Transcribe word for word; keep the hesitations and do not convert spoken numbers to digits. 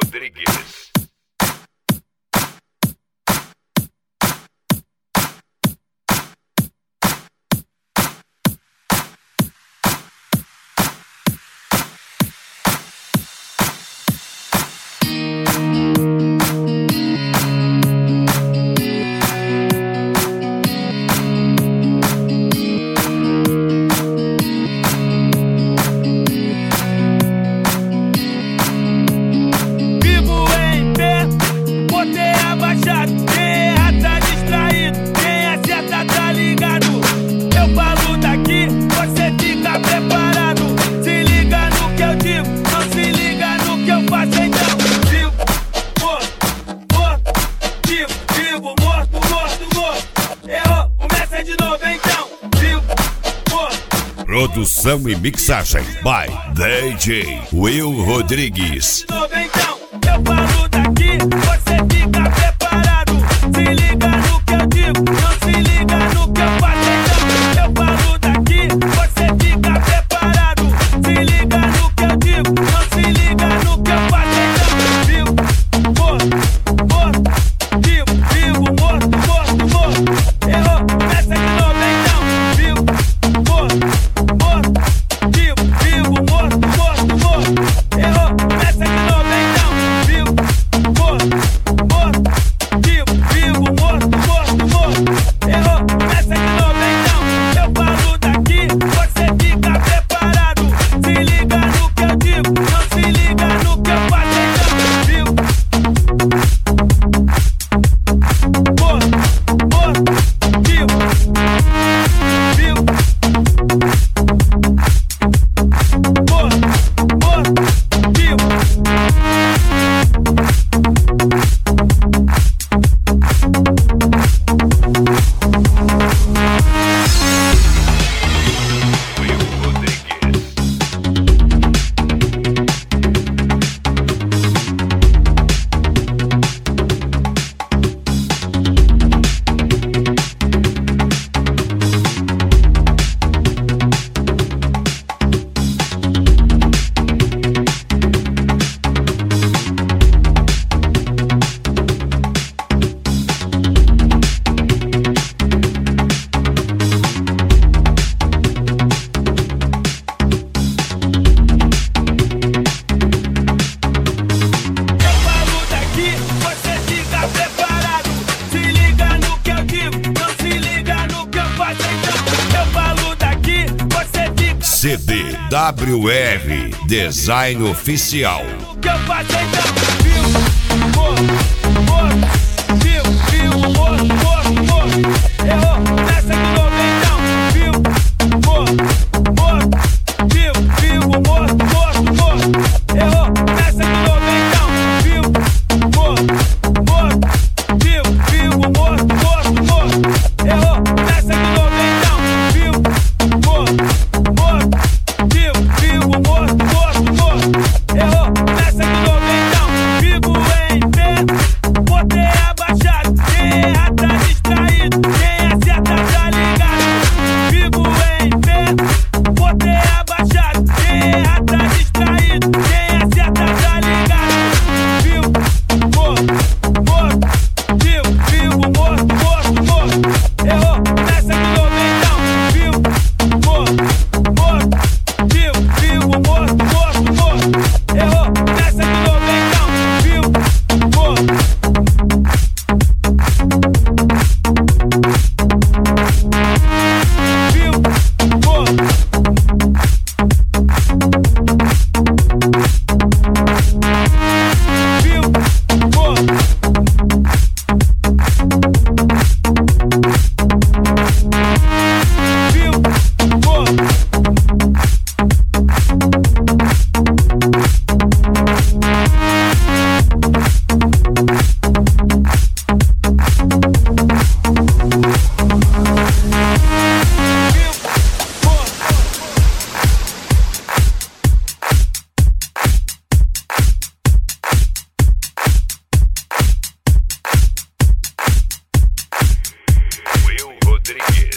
Rodrigues. Produção e mixagem by D J Will Rodrigues. Eu falo daqui, você fica preparado. Se liga no que eu digo, não se liga no que eu faço então. Eu falo daqui, você fica preparado. Se liga no que eu digo, não se liga no que eu faço então. Vivo, morto, morto, vivo, vivo, morto, morto, morto. Errou, começa de novo então. Vivo, morto, morto, vivo, vivo, morto, morto, morto. Errou, começa de novo então. Vivo, morto, morto, vivo, vivo, morto, morto, morto. Errou, começa de novo então. Eu falo daqui, você fica preparado. Se liga no que eu digo, não se liga no que eu faço então. Vivo, morto, morto, vivo, vivo, morto, morto, vivo. Will Rodrigues. Eu falo daqui, você fica preparado. Se liga no que eu digo, não se liga no que eu faço então. Eu falo daqui, você fica C D W R Design Oficial. no que eu faço então. Vivo, morto, morto, vivo, vivo, morto, morto, morto. Errou, começa de novo então. Vivo, morto, morto, vivo, vivo, morto, morto, morto. Errou, começa de novo então. Vivo, morto, morto, vivo, vivo, morto, morto, morto. Errou, começa de novo então. Vivo, morto, morto, vivo, vivo, morto, morto, morto. Errou, começa de novo então. Vivo em pé, botei abaixado. Quem erra tá distraído, quem acerta tá ligado. Vivo em pé, botei abaixado. Quem erra tá distraído, quem acerta tá ligado. Vivo, morto, morto, vivo, vivo, morto, morto, morto. Errou, começa de novo então. Vivo, morto, morto, vivo, vivo, morto, morto, morto. Errou, começa de novo então. Vivo, morto. Vivo, morto. Vivo, morto. Vivo, morto. Vivo, morto. Will Rodrigues.